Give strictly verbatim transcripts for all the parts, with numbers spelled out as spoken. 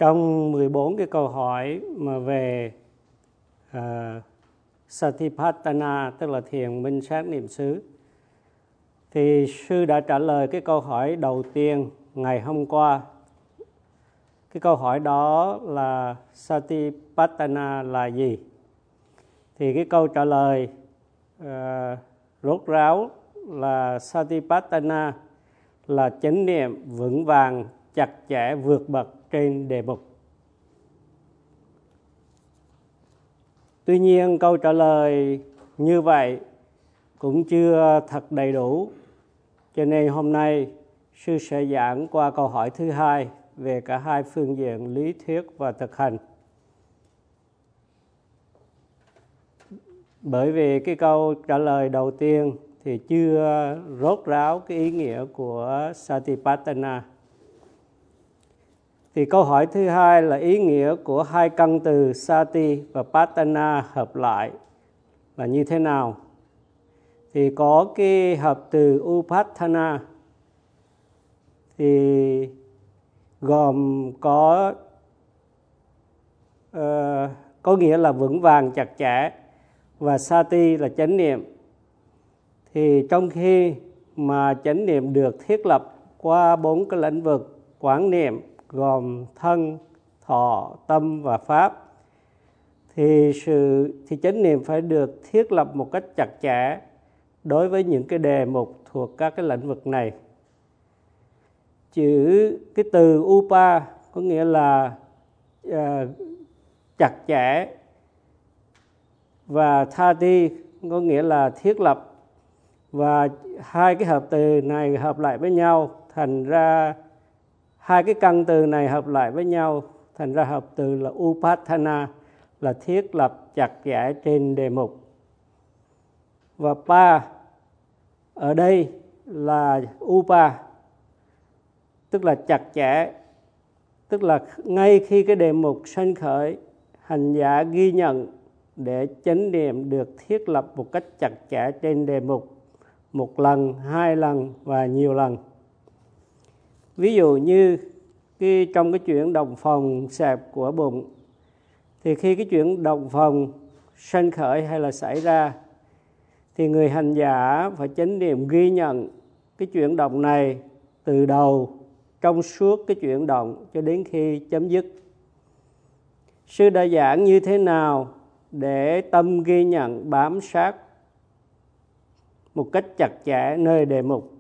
Trong mười bốn cái câu hỏi mà về uh, Satipatthana, tức là thiền minh sát niệm xứ, thì sư đã trả lời cái câu hỏi đầu tiên ngày hôm qua. Cái câu hỏi đó là Satipatthana là gì? Thì cái câu trả lời uh, rốt ráo là Satipatthana là chánh niệm vững vàng, chặt chẽ, vượt bậc trên đề mục. Tuy nhiên câu trả lời như vậy cũng chưa thật đầy đủ, cho nên hôm nay sư sẽ giảng qua câu hỏi thứ hai về cả hai phương diện lý thuyết và thực hành. Bởi vì cái câu trả lời đầu tiên thì chưa rốt ráo cái ý nghĩa của Satipatthana. Thì câu hỏi thứ hai là ý nghĩa của hai căn từ Sati và Patthana hợp lại là như thế nào? Thì có cái hợp từ Upatthana thì gồm có uh, có nghĩa là vững vàng, chặt chẽ, và Sati là chánh niệm. Thì trong khi mà chánh niệm được thiết lập qua bốn cái lĩnh vực quán niệm gồm thân, thọ, tâm và pháp, thì sự thì chánh niệm phải được thiết lập một cách chặt chẽ đối với những cái đề mục thuộc các cái lĩnh vực này. Chữ cái từ upa có nghĩa là uh, chặt chẽ, và thati có nghĩa là thiết lập, và hai cái hợp từ này hợp lại với nhau thành ra hai cái căn từ này hợp lại với nhau thành ra hợp từ là Upatthana, là thiết lập chặt chẽ trên đề mục. Và pa ở đây là upa, tức là chặt chẽ, tức là ngay khi cái đề mục sanh khởi, hành giả ghi nhận để chánh niệm được thiết lập một cách chặt chẽ trên đề mục một lần, hai lần và nhiều lần. Ví dụ như cái, trong cái chuyển động phòng xẹp của bụng, thì khi cái chuyển động phòng sanh khởi hay là xảy ra, thì người hành giả phải chánh niệm ghi nhận cái chuyển động này từ đầu trong suốt cái chuyển động cho đến khi chấm dứt. Sư đã giảng như thế nào để tâm ghi nhận bám sát một cách chặt chẽ nơi đề mục.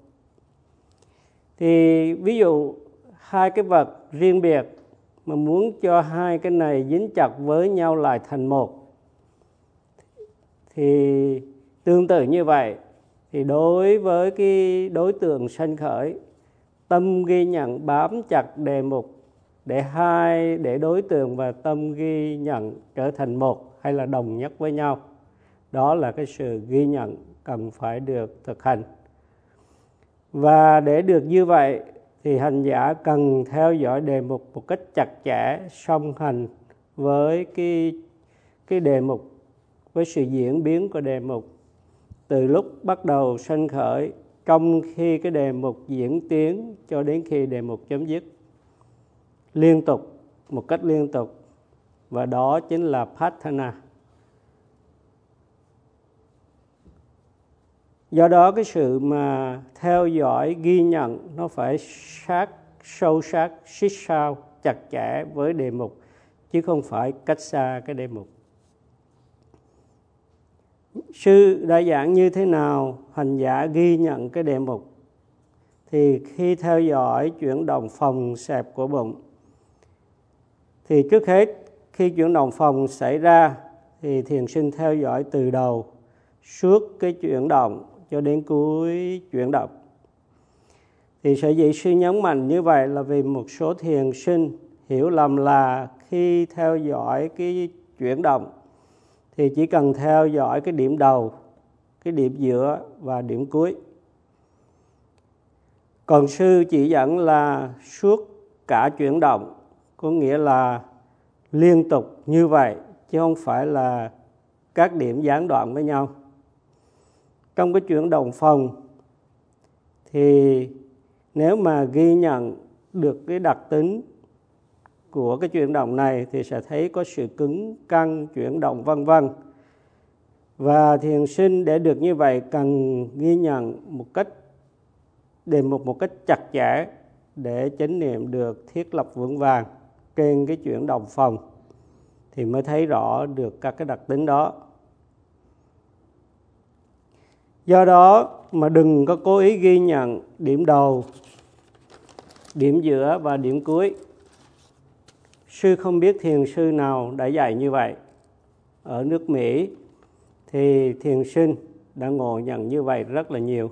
Thì ví dụ hai cái vật riêng biệt mà muốn cho hai cái này dính chặt với nhau lại thành một, thì tương tự như vậy, thì đối với cái đối tượng sanh khởi, tâm ghi nhận bám chặt đề mục để hai để đối tượng và tâm ghi nhận trở thành một hay là đồng nhất với nhau. Đó là cái sự ghi nhận cần phải được thực hành. Và để được như vậy thì hành giả cần theo dõi đề mục một cách chặt chẽ, song hành với cái, cái đề mục, với sự diễn biến của đề mục từ lúc bắt đầu sanh khởi, trong khi cái đề mục diễn tiến cho đến khi đề mục chấm dứt, liên tục, một cách liên tục. Và đó chính là Patthana. Do đó cái sự mà theo dõi, ghi nhận nó phải sát, sâu sát, xích sao, chặt chẽ với đề mục, chứ không phải cách xa cái đề mục. Sư đã giảng như thế nào hành giả ghi nhận cái đề mục. Thì khi theo dõi chuyển động phòng xẹp của bụng, thì trước hết khi chuyển động phòng xảy ra thì thiền sinh theo dõi từ đầu suốt cái chuyển động cho đến cuối chuyển động. Thì sở dĩ sư nhấn mạnh như vậy là vì một số thiền sinh hiểu lầm là khi theo dõi cái chuyển động thì chỉ cần theo dõi cái điểm đầu, cái điểm giữa và điểm cuối. Còn sư chỉ dẫn là suốt cả chuyển động, có nghĩa là liên tục như vậy, chứ không phải là các điểm gián đoạn với nhau. Trong cái chuyển động phòng thì nếu mà ghi nhận được cái đặc tính của cái chuyển động này thì sẽ thấy có sự cứng căng, chuyển động vân vân. Và thiền sinh để được như vậy cần ghi nhận một cách đề mục một cách chặt chẽ để chánh niệm được thiết lập vững vàng trên cái chuyển động phòng thì mới thấy rõ được các cái đặc tính đó. Do đó mà đừng có cố ý ghi nhận điểm đầu, điểm giữa và điểm cuối. Sư không biết thiền sư nào đã dạy như vậy. Ở nước Mỹ thì thiền sinh đã ngộ nhận như vậy rất là nhiều.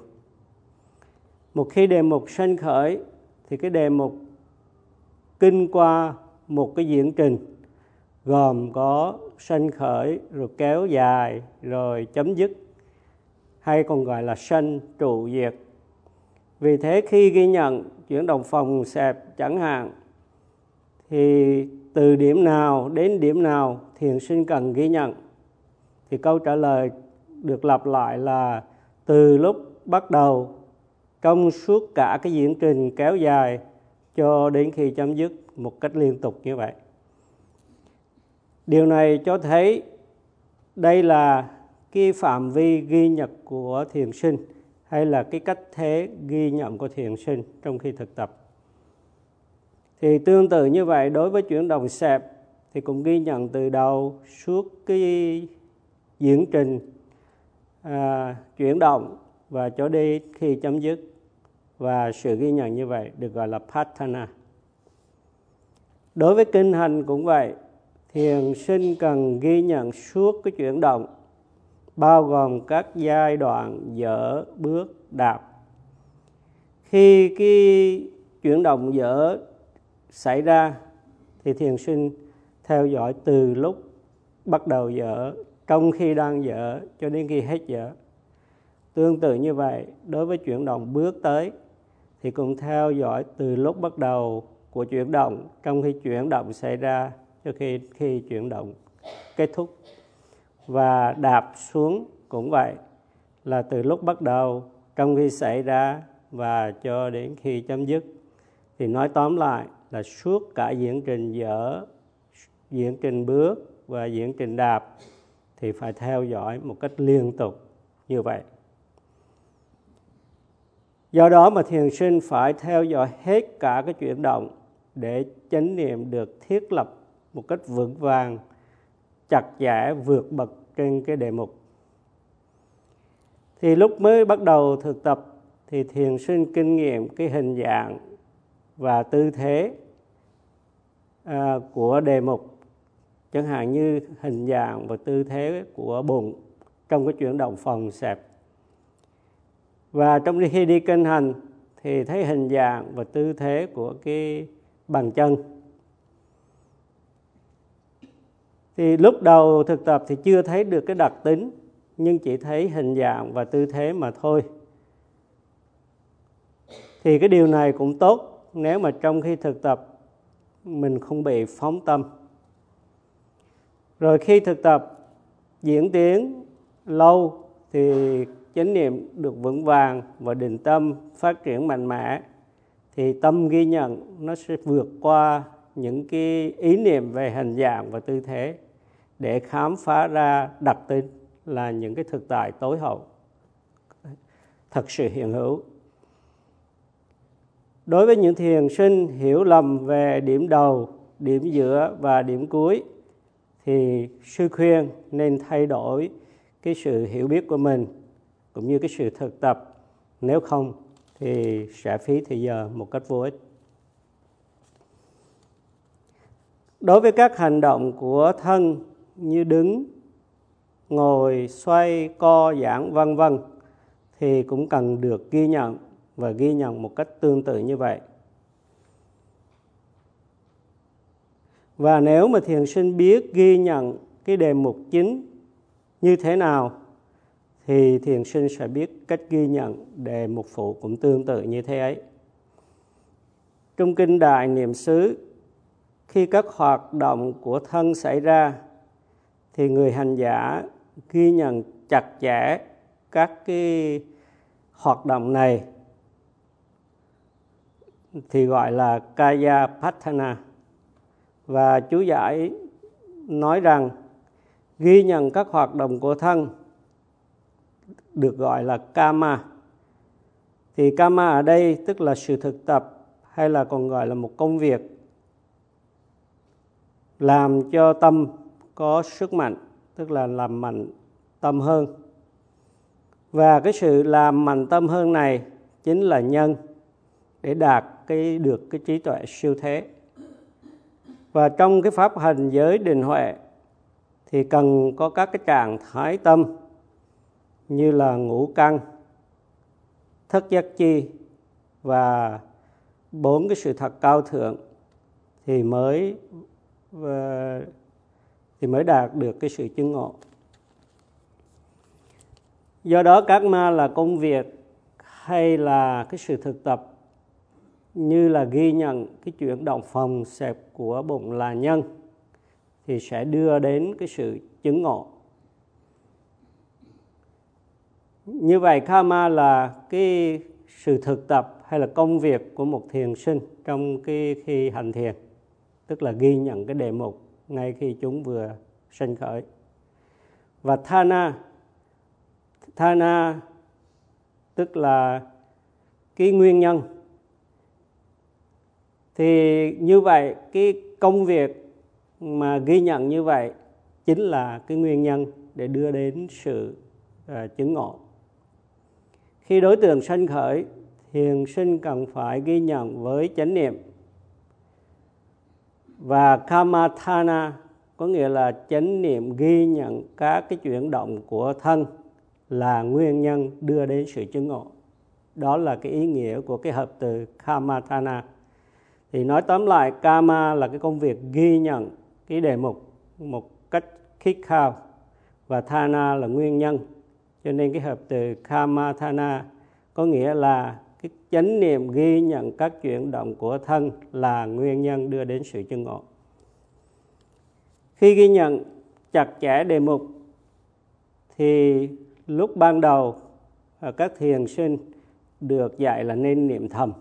Một khi đề mục sanh khởi thì cái đề mục kinh qua một cái diễn trình gồm có sanh khởi rồi kéo dài rồi chấm dứt, hay còn gọi là sanh trụ diệt. Vì thế khi ghi nhận chuyển động phòng xẹp chẳng hạn thì từ điểm nào đến điểm nào thiền sinh cần ghi nhận, thì câu trả lời được lặp lại là từ lúc bắt đầu trong suốt cả cái diễn trình kéo dài cho đến khi chấm dứt một cách liên tục như vậy. Điều này cho thấy đây là cái phạm vi ghi nhận của thiền sinh hay là cái cách thế ghi nhận của thiền sinh trong khi thực tập. Thì tương tự như vậy, đối với chuyển động xẹp thì cũng ghi nhận từ đầu suốt cái diễn trình à, chuyển động và cho đến khi chấm dứt. Và sự ghi nhận như vậy được gọi là Patthana. Đối với kinh hành cũng vậy, thiền sinh cần ghi nhận suốt cái chuyển động, bao gồm các giai đoạn dở, bước, đạp. Khi cái chuyển động dở xảy ra thì thiền sinh theo dõi từ lúc bắt đầu dở, trong khi đang dở cho đến khi hết dở. Tương tự như vậy, đối với chuyển động bước tới thì cũng theo dõi từ lúc bắt đầu của chuyển động, trong khi chuyển động xảy ra cho khi khi chuyển động kết thúc. Và đạp xuống cũng vậy, là từ lúc bắt đầu, trong khi xảy ra và cho đến khi chấm dứt. Thì nói tóm lại là suốt cả diễn trình dở, diễn trình bước và diễn trình đạp thì phải theo dõi một cách liên tục như vậy. Do đó mà thiền sinh phải theo dõi hết cả cái chuyển động để chánh niệm được thiết lập một cách vững vàng, chặt chẽ, vượt bậc trên cái đề mục. Thì lúc mới bắt đầu thực tập thì thiền sinh kinh nghiệm cái hình dạng và tư thế à, của đề mục, chẳng hạn như hình dạng và tư thế của bụng trong cái chuyển động phòng xẹp. Và trong khi đi kinh hành thì thấy hình dạng và tư thế của cái bàn chân. Thì lúc đầu thực tập thì chưa thấy được cái đặc tính, nhưng chỉ thấy hình dạng và tư thế mà thôi. Thì cái điều này cũng tốt nếu mà trong khi thực tập mình không bị phóng tâm. Rồi khi thực tập diễn tiến lâu thì chánh niệm được vững vàng và định tâm phát triển mạnh mẽ, thì tâm ghi nhận nó sẽ vượt qua những cái ý niệm về hình dạng và tư thế để khám phá ra đặc tính là những cái thực tại tối hậu thật sự hiện hữu. Đối với những thiền sinh hiểu lầm về điểm đầu, điểm giữa và điểm cuối thì sư khuyên nên thay đổi cái sự hiểu biết của mình cũng như cái sự thực tập, nếu không thì sẽ phí thời giờ một cách vô ích. Đối với các hành động của thân như đứng, ngồi, xoay, co, giãn vân vân thì cũng cần được ghi nhận và ghi nhận một cách tương tự như vậy. Và nếu mà thiền sinh biết ghi nhận cái đề mục chính như thế nào thì thiền sinh sẽ biết cách ghi nhận đề mục phụ cũng tương tự như thế ấy. Trong kinh Đại Niệm xứ, khi các hoạt động của thân xảy ra thì người hành giả ghi nhận chặt chẽ các cái hoạt động này thì gọi là Kaya Patthana. Và chú giải nói rằng ghi nhận các hoạt động của thân được gọi là karma. Thì karma ở đây tức là sự thực tập, hay là còn gọi là một công việc làm cho tâm có sức mạnh, tức là làm mạnh tâm hơn. Và cái sự làm mạnh tâm hơn này chính là nhân để đạt cái được cái trí tuệ siêu thế. Và trong cái pháp hành giới định huệ thì cần có các cái trạng thái tâm như là ngũ căn, thất giác chi và bốn cái sự thật cao thượng thì mới thì mới đạt được cái sự chứng ngộ. Do đó karma là công việc hay là cái sự thực tập, như là ghi nhận cái chuyển động phòng xẹp của bụng là nhân, thì sẽ đưa đến cái sự chứng ngộ. Như vậy karma là cái sự thực tập hay là công việc của một thiền sinh trong cái khi hành thiền, tức là ghi nhận cái đề mục ngay khi chúng vừa sanh khởi. Và thana, thana tức là cái nguyên nhân. Thì như vậy cái công việc mà ghi nhận như vậy chính là cái nguyên nhân để đưa đến sự uh, chứng ngộ. Khi đối tượng sanh khởi, thiền sinh cần phải ghi nhận với chánh niệm. Và kamathana có nghĩa là chánh niệm ghi nhận các cái chuyển động của thân là nguyên nhân đưa đến sự chứng ngộ. Đó là cái ý nghĩa của cái hợp từ kamathana. Thì nói tóm lại, karma là cái công việc ghi nhận cái đề mục một cách khít khao, và thana là nguyên nhân. Cho nên cái hợp từ kamathana có nghĩa là cái chánh niệm ghi nhận các chuyển động của thân là nguyên nhân đưa đến sự chứng ngộ. Khi ghi nhận chặt chẽ đề mục thì lúc ban đầu các thiền sinh được dạy là nên niệm thầm.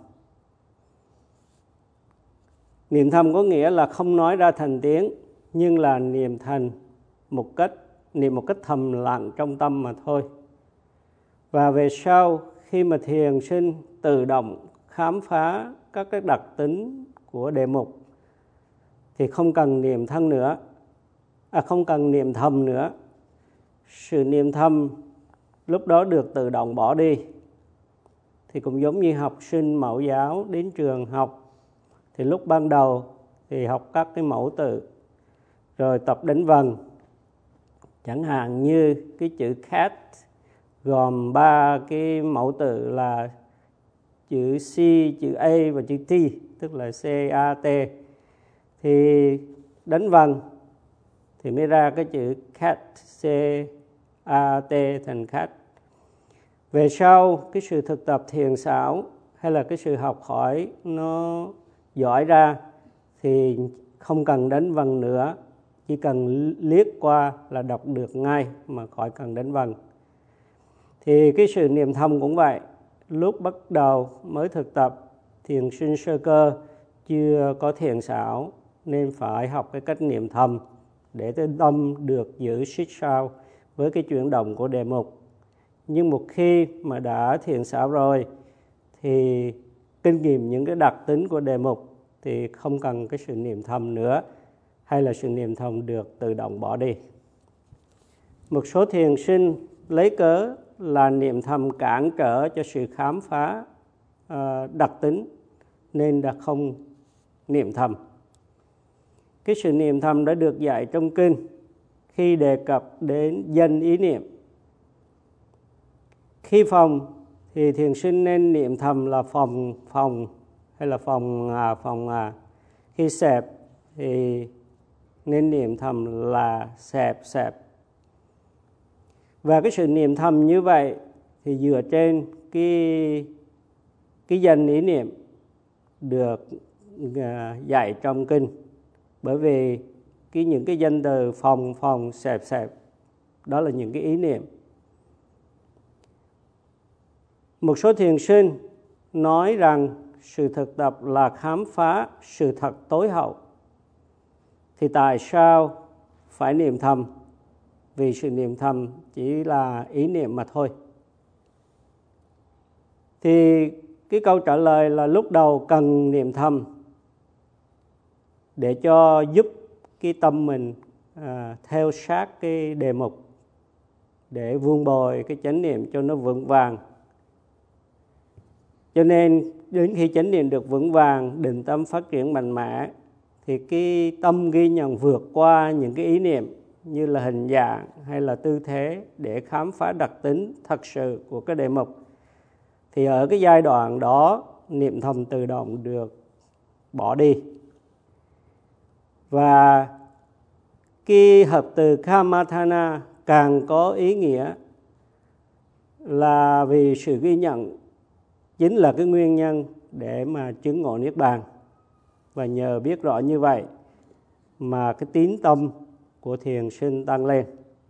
Niệm thầm có nghĩa là không nói ra thành tiếng, nhưng là niệm thành một cách niệm một cách thầm lặng trong tâm mà thôi. Và về sau khi mà thiền sinh tự động khám phá các cái đặc tính của đề mục thì không cần niệm thân nữa, à không cần niệm thầm nữa. Sự niệm thầm lúc đó được tự động bỏ đi. Thì cũng giống như học sinh mẫu giáo đến trường học, thì lúc ban đầu thì học các cái mẫu tự, rồi tập đánh vần. Chẳng hạn như cái chữ cat gồm ba cái mẫu tự là chữ C, chữ A và chữ T, tức là C A T. Thì đánh vần thì mới ra cái chữ cat, C A T thành cat. Về sau cái sự thực tập thiền xảo hay là cái sự học hỏi nó giỏi ra thì không cần đánh vần nữa, chỉ cần liếc qua là đọc được ngay mà khỏi cần đánh vần. Thì cái sự niệm thầm cũng vậy. Lúc bắt đầu mới thực tập thiền sinh sơ cơ chưa có thiền xảo nên phải học cái cách niệm thầm để cái tâm được giữ xích sao với cái chuyển động của đề mục. Nhưng một khi mà đã thiền xảo rồi thì kinh nghiệm những cái đặc tính của đề mục thì không cần cái sự niệm thầm nữa, hay là sự niệm thầm được tự động bỏ đi. Một số thiền sinh lấy cớ là niệm thầm cản trở cho sự khám phá uh, đặc tính nên đã không niệm thầm. Cái sự niệm thầm đã được dạy trong kinh khi đề cập đến danh ý niệm. Khi phòng thì thiền sinh nên niệm thầm là phòng phòng hay là phòng à, phòng à. Khi xẹp thì nên niệm thầm là xẹp xẹp. Và cái sự niệm thầm như vậy thì dựa trên cái cái danh ý niệm được dạy trong kinh. Bởi vì cái những cái danh từ phòng phòng xẹp xẹp đó là những cái ý niệm. Một số thiền sinh nói rằng sự thực tập là khám phá sự thật tối hậu. Thì tại sao phải niệm thầm? Vì sự niệm thầm chỉ là ý niệm mà thôi. Thì cái câu trả lời là lúc đầu cần niệm thầm để cho giúp cái tâm mình à, theo sát cái đề mục, để vun bồi cái chánh niệm cho nó vững vàng. Cho nên đến khi chánh niệm được vững vàng, định tâm phát triển mạnh mẽ, thì cái tâm ghi nhận vượt qua những cái ý niệm như là hình dạng hay là tư thế để khám phá đặc tính thật sự của cái đề mục. Thì ở cái giai đoạn đó, niệm thầm tự động được bỏ đi. Và cái hợp từ Kammatthana càng có ý nghĩa là vì sự ghi nhận chính là cái nguyên nhân để mà chứng ngộ Niết Bàn. Và nhờ biết rõ như vậy mà cái tín tâm của thiền sinh tăng lên.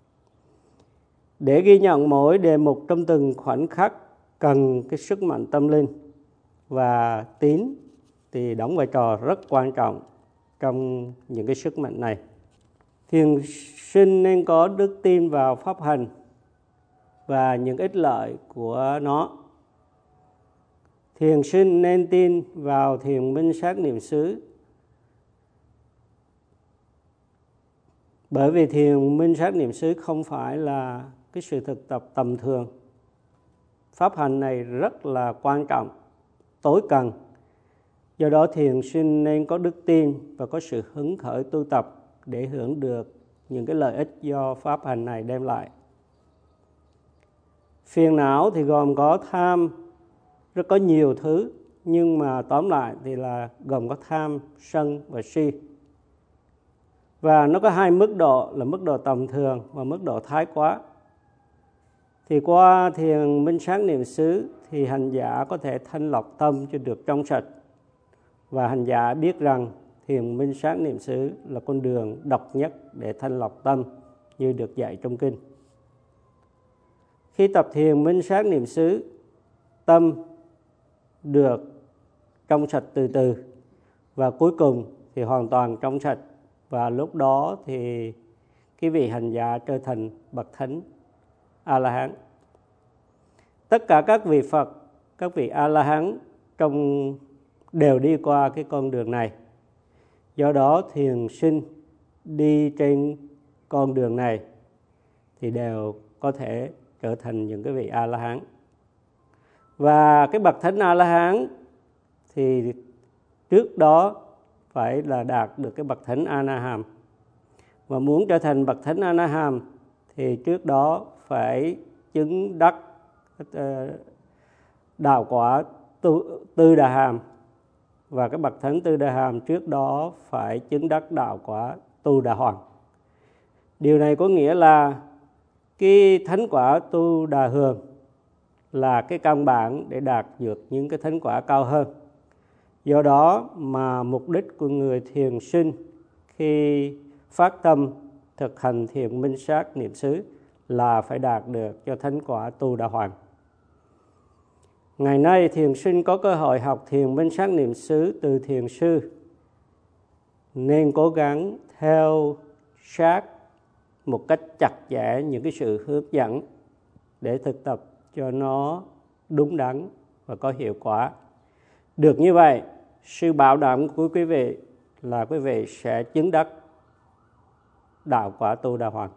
Để ghi nhận mỗi đề mục trong từng khoảnh khắc cần cái sức mạnh tâm linh, và tín thì đóng vai trò rất quan trọng trong những cái sức mạnh này. Thiền sinh nên có đức tin vào pháp hành và những ích lợi của nó. Thiền sinh nên tin vào thiền minh sát niệm xứ, bởi vì thiền minh sát niệm xứ không phải là cái sự thực tập tầm thường. Pháp hành này rất là quan trọng, tối cần. Do đó thiền sinh nên có đức tin và có sự hứng khởi tu tập để hưởng được những cái lợi ích do pháp hành này đem lại. Phiền não thì gồm có tham, rất có nhiều thứ, nhưng mà tóm lại thì là gồm có tham, sân và si. Và nó có hai mức độ là mức độ tầm thường và mức độ thái quá. Thì qua thiền minh sát niệm xứ thì hành giả có thể thanh lọc tâm cho được trong sạch. Và hành giả biết rằng thiền minh sát niệm xứ là con đường độc nhất để thanh lọc tâm như được dạy trong kinh. Khi tập thiền minh sát niệm xứ, tâm được trong sạch từ từ và cuối cùng thì hoàn toàn trong sạch. Và lúc đó thì cái vị hành giả trở thành bậc thánh A-la-hán. Tất cả các vị Phật, các vị A-la-hán trong đều đi qua cái con đường này. Do đó thiền sinh đi trên con đường này thì đều có thể trở thành những cái vị A-la-hán. Và cái bậc thánh A-la-hán thì trước đó phải là đạt được cái bậc thánh A-na-hàm. Và muốn trở thành bậc thánh A-na-hàm thì trước đó phải chứng đắc đạo quả Tư Đà Hàm. Và cái bậc thánh Tư Đà Hàm trước đó phải chứng đắc đạo quả Tu Đà Hoàng. Điều này có nghĩa là cái thánh quả Tu Đà Hường là cái căn bản để đạt được những cái thánh quả cao hơn. Do đó mà mục đích của người thiền sinh khi phát tâm thực hành thiền minh sát niệm xứ là phải đạt được cho thánh quả Tu Đà Hoàng. Ngày nay thiền sinh có cơ hội học thiền minh sát niệm xứ từ thiền sư, nên cố gắng theo sát một cách chặt chẽ những cái sự hướng dẫn để thực tập cho nó đúng đắn và có hiệu quả. Được như vậy, sự bảo đảm của quý vị là quý vị sẽ chứng đắc đạo quả Tu Đà Hoàng.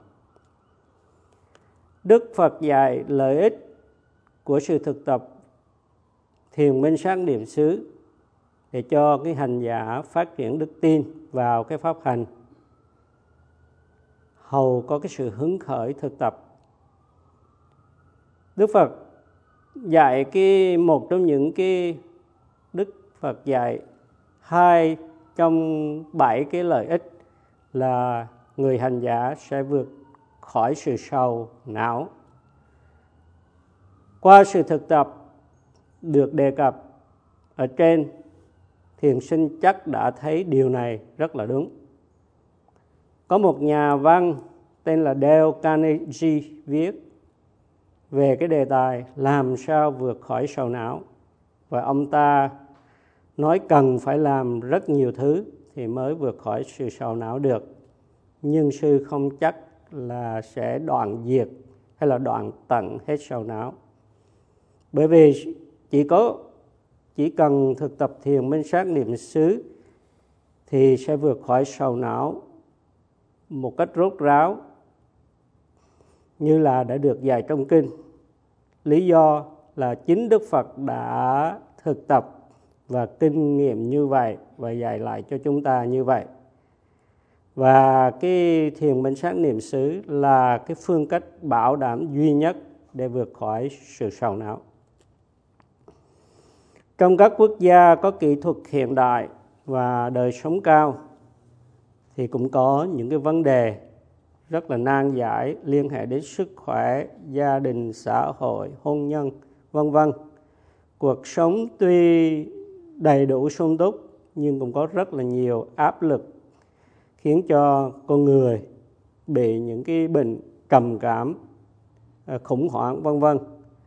Đức Phật dạy lợi ích của sự thực tập thiền minh sát niệm xứ để cho cái hành giả phát triển đức tin vào cái pháp hành, hầu có cái sự hứng khởi thực tập. Đức Phật dạy cái một trong những cái Đức Phật dạy hai trong bảy cái lợi ích là người hành giả sẽ vượt khỏi sự sầu não. Qua sự thực tập được đề cập ở trên, thiền sinh chắc đã thấy điều này rất là đúng. Có một nhà văn tên là Dale Carnegie viết về cái đề tài làm sao vượt khỏi sầu não. Và ông ta nói cần phải làm rất nhiều thứ thì mới vượt khỏi sự sầu não được. Nhưng sư không chắc là sẽ đoạn diệt hay là đoạn tận hết sầu não. Bởi vì chỉ có chỉ cần thực tập thiền minh sát niệm xứ thì sẽ vượt khỏi sầu não một cách rốt ráo, như là đã được dạy trong kinh. Lý do là chính Đức Phật đã thực tập và kinh nghiệm như vậy và dạy lại cho chúng ta như vậy. Và cái thiền minh sát niệm xứ là cái phương cách bảo đảm duy nhất để vượt khỏi sự sầu não. Trong các quốc gia có kỹ thuật hiện đại và đời sống cao thì cũng có những cái vấn đề rất là nan giải liên hệ đến sức khỏe, gia đình, xã hội, hôn nhân, vân vân. Cuộc sống tuy đầy đủ sung túc nhưng cũng có rất là nhiều áp lực khiến cho con người bị những cái bệnh trầm cảm, khủng hoảng, vân vân.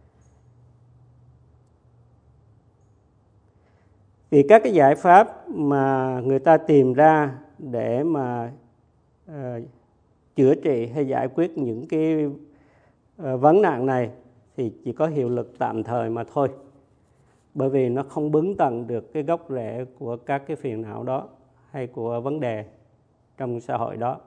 Vì các cái giải pháp mà người ta tìm ra để mà uh, chữa trị hay giải quyết những cái uh, vấn nạn này thì chỉ có hiệu lực tạm thời mà thôi. Bởi vì nó không bứng tận được cái gốc rễ của các cái phiền não đó hay của vấn đề trong xã hội đó.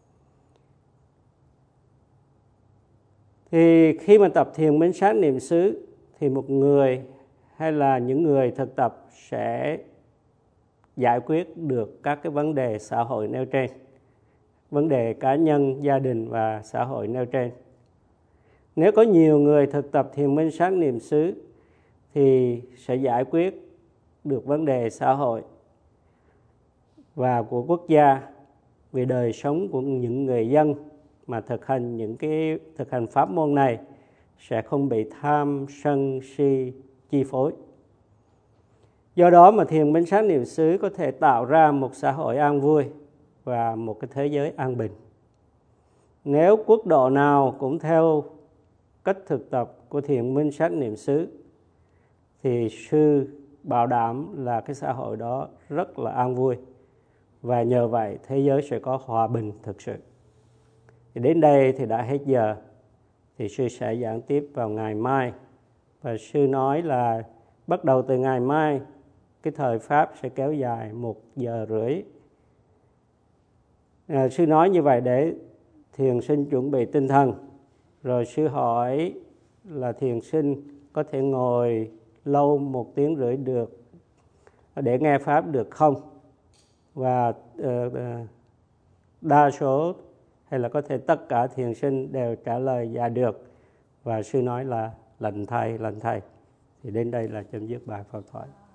Thì khi mà tập thiền minh sát niệm xứ thì một người hay là những người thực tập sẽ giải quyết được các cái vấn đề xã hội nêu trên, vấn đề cá nhân, gia đình và xã hội nêu trên. Nếu có nhiều người thực tập thiền minh sát niệm xứ thì sẽ giải quyết được vấn đề xã hội và của quốc gia, về đời sống của những người dân mà thực hành những cái thực hành pháp môn này sẽ không bị tham, sân, si chi phối. Do đó mà thiền minh sát niệm xứ có thể tạo ra một xã hội an vui và một cái thế giới an bình. Nếu quốc độ nào cũng theo cách thực tập của thiền minh sát niệm xứ thì sư bảo đảm là cái xã hội đó rất là an vui, và nhờ vậy thế giới sẽ có hòa bình thực sự. Thì đến đây thì đã hết giờ, thì sư sẽ giảng tiếp vào ngày mai. Và sư nói là bắt đầu từ ngày mai, cái thời pháp sẽ kéo dài một giờ rưỡi. À, sư nói như vậy để thiền sinh chuẩn bị tinh thần. Rồi sư hỏi là thiền sinh có thể ngồi lâu một tiếng rưỡi được để nghe pháp được không? Và uh, uh, đa số hay là có thể tất cả thiền sinh đều trả lời dạ được. Và sư nói là lành thay, lành thay. Thì đến đây là chấm dứt bài pháp thoại.